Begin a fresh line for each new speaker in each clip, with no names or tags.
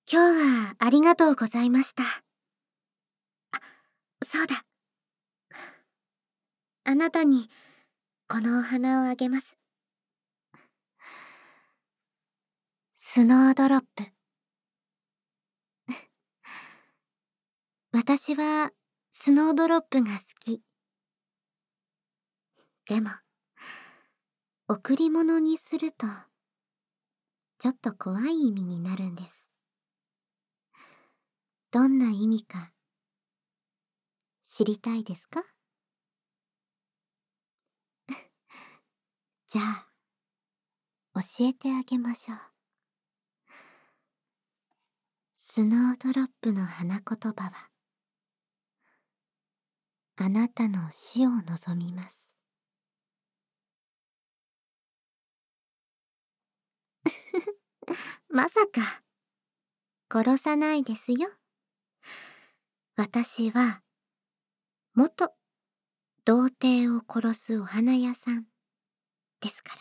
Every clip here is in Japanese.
今日はありがとうございました。そうだ。あなたにこのお花をあげます。スノードロップ。私はスノードロップが好き。でも、贈り物にすると、ちょっと怖い意味になるんです。どんな意味か、知りたいですか？じゃあ、教えてあげましょう。スノードロップの花言葉は、あなたの死を望みます。まさか、殺さないですよ。私は、元童貞を殺すお花屋さんですから。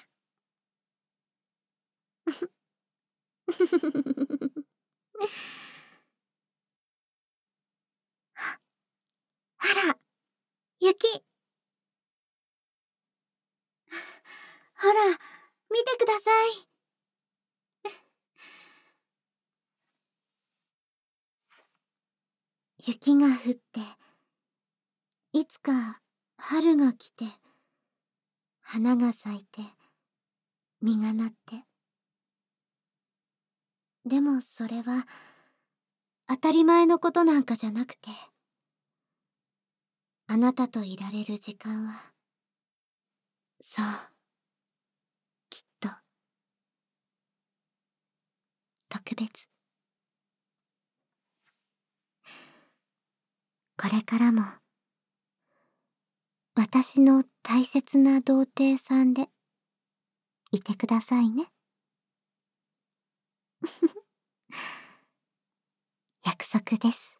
あら、雪。ほら、見てください。雪が降って、いつか春が来て、花が咲いて、実がなって。でもそれは、当たり前のことなんかじゃなくて、あなたといられる時間は、そう、きっと、特別。これからも、私の大切な童貞さんで、いてくださいね。約束です。